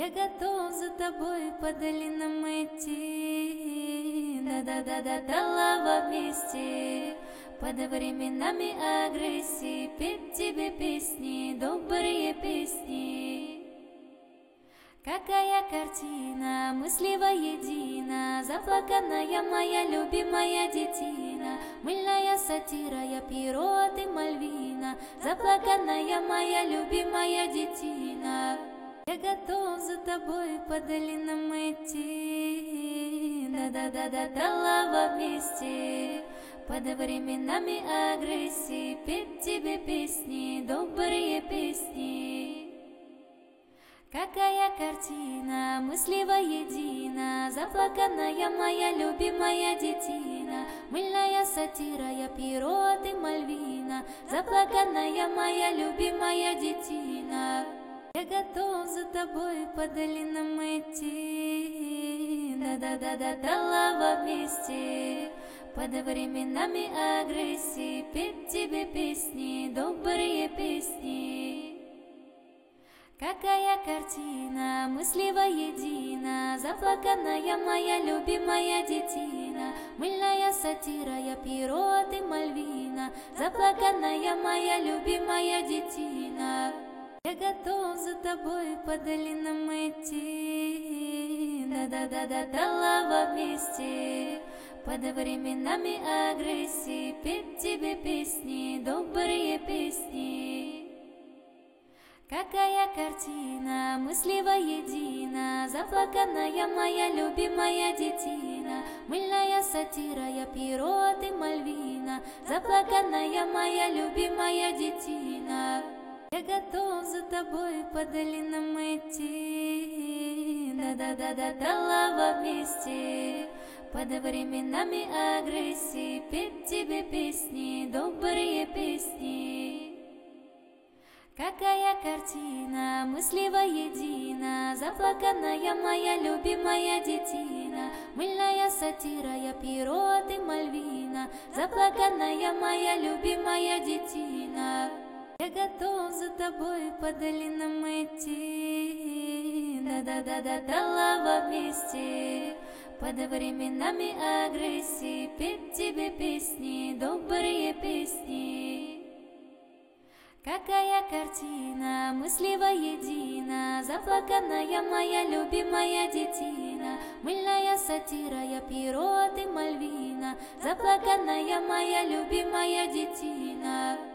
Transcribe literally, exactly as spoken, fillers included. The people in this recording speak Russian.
Я готов за тобой по долинам идти, да-да-да-да, до лава вместе. Под временами агрессии петь тебе песни, добрые песни. Какая картина, мысли воедино, заплаканная моя любимая детина. Мыльная сатира, я перо, а ты Мальвина, заплаканная моя любимая детина. Я готов за тобой по долинам идти, да-да-да-да, до лава вместе. Под временами агрессии петь тебе песни, добрые песни. Какая картина, мысли воедино, заплаканная моя любимая детина. Мыльная сатира, я перо, а ты Мальвина, заплаканная моя любимая детина. Я готов за тобой по долинам идти, да-да-да-да, до лава вместе. Под временами агрессии петь тебе песни, добрые песни. Какая картина, мысли воедино, заплаканная моя любимая детина. Мыльная сатира, я перо, а ты Мальвина, заплаканная моя любимая детина. Я готов за тобой по долинам идти, да-да-да-да, до лава вместе. Под временами агрессии петь тебе песни, добрые песни. Какая картина, мысли воедино, заплаканная моя любимая детина. Мыльная сатира, я перо, а ты Мальвина, заплаканная моя любимая детина. Я готов за тобой по долинам идти, да-да-да-да, до лава вместе. Под временами агрессии петь тебе песни, добрые песни. Какая картина, мысли воедино, заплаканная моя любимая детина. Мыльная сатира, я перо, а ты Мальвина, заплаканная моя любимая детина. Я готов за тобой по долинам идти, да-да-да-да, до лава вместе. Под временами агрессии петь тебе песни, добрые песни. Какая картина, мысли воедино, заплаканная моя любимая детина. Мыльная сатира, я перо, а ты Мальвина, заплаканная моя любимая детина.